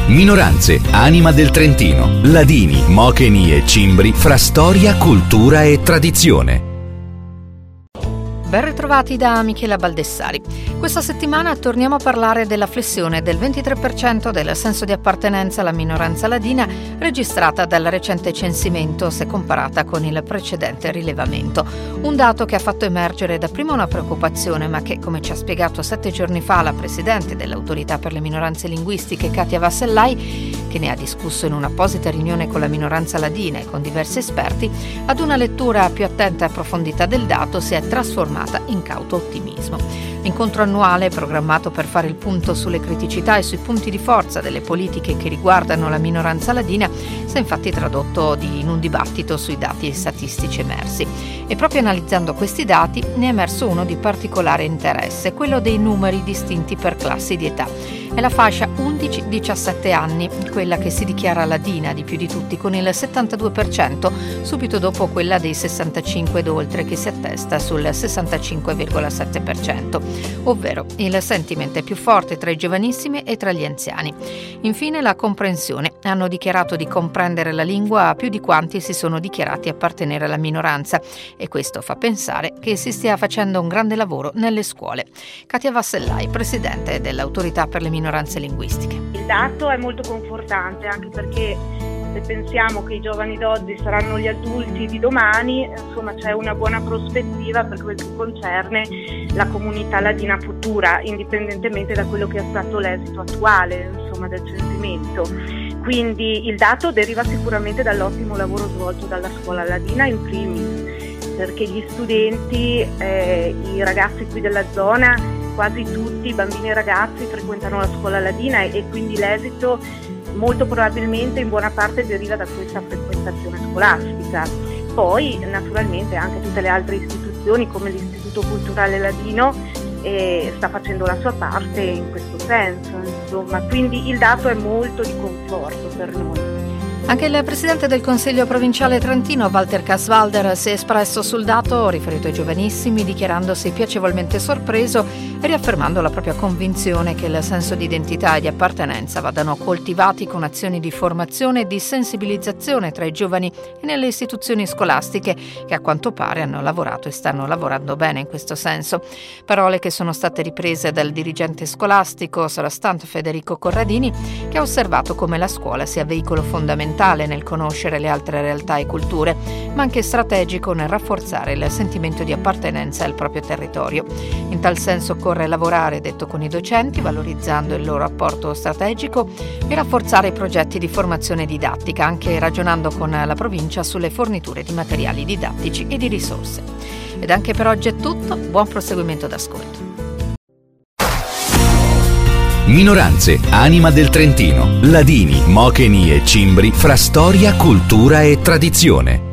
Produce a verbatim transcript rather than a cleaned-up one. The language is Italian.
Minoranze, anima del Trentino. Ladini, mocheni e cimbri fra storia, cultura e tradizione. Ben ritrovati da Michela Baldessari. Questa settimana torniamo a parlare della flessione del ventitré per cento del senso di appartenenza alla minoranza ladina registrata dal recente censimento se comparata con il precedente rilevamento. Un dato che ha fatto emergere dapprima una preoccupazione, ma che, come ci ha spiegato sette giorni fa la presidente dell'Autorità per le minoranze linguistiche Katia Vassellai, che ne ha discusso in un'apposita riunione con la minoranza ladina e con diversi esperti, ad una lettura più attenta e approfondita del dato si è trasformata in cauto ottimismo. L'incontro annuale, programmato per fare il punto sulle criticità e sui punti di forza delle politiche che riguardano la minoranza ladina, si è infatti tradotto di, in un dibattito sui dati statistici emersi. E proprio analizzando questi dati ne è emerso uno di particolare interesse, quello dei numeri distinti per classi di età. È la fascia undici diciassette anni, quella che si dichiara ladina di più di tutti, con il settantadue per cento, subito dopo quella dei sessantacinque ed oltre, che si attesta sul sessantacinque virgola sette per cento, ovvero il sentimento è più forte tra i giovanissimi e tra gli anziani. Infine la comprensione. Hanno dichiarato di comprendere la lingua più di quanti si sono dichiarati appartenere alla minoranza, e questo fa pensare che si stia facendo un grande lavoro nelle scuole. Katia Vassellai, presidente dell'Autorità per le minoranze linguistiche. Il dato è molto confortante, anche perché se pensiamo che i giovani d'oggi saranno gli adulti di domani, insomma c'è una buona prospettiva per quel che concerne la comunità ladina futura, indipendentemente da quello che è stato l'esito attuale, insomma, del censimento. Quindi il dato deriva sicuramente dall'ottimo lavoro svolto dalla scuola ladina in primis, perché gli studenti, eh, i ragazzi qui della zona, quasi tutti i bambini e ragazzi frequentano la scuola ladina e, e quindi l'esito molto probabilmente in buona parte deriva da questa frequentazione scolastica. Poi naturalmente anche tutte le altre istituzioni come l'Istituto Culturale Ladino eh, sta facendo la sua parte in questo senso, insomma, quindi il dato è molto di conforto per noi. Anche il presidente del Consiglio provinciale trentino, Walter Caswalder, si è espresso sul dato riferito ai giovanissimi, dichiarandosi piacevolmente sorpreso e riaffermando la propria convinzione che il senso di identità e di appartenenza vadano coltivati con azioni di formazione e di sensibilizzazione tra i giovani e nelle istituzioni scolastiche, che a quanto pare hanno lavorato e stanno lavorando bene in questo senso. Parole che sono state riprese dal dirigente scolastico sorastant Federico Corradini, che ha osservato come la scuola sia veicolo fondamentale nel conoscere le altre realtà e culture, ma anche strategico nel rafforzare il sentimento di appartenenza al proprio territorio. In tal senso occorre lavorare, detto, con i docenti, valorizzando il loro apporto strategico e rafforzare i progetti di formazione didattica, anche ragionando con la provincia sulle forniture di materiali didattici e di risorse. Ed anche per oggi è tutto, buon proseguimento d'ascolto. Minoranze, anima del Trentino. Ladini, mocheni e cimbri fra storia, cultura e tradizione.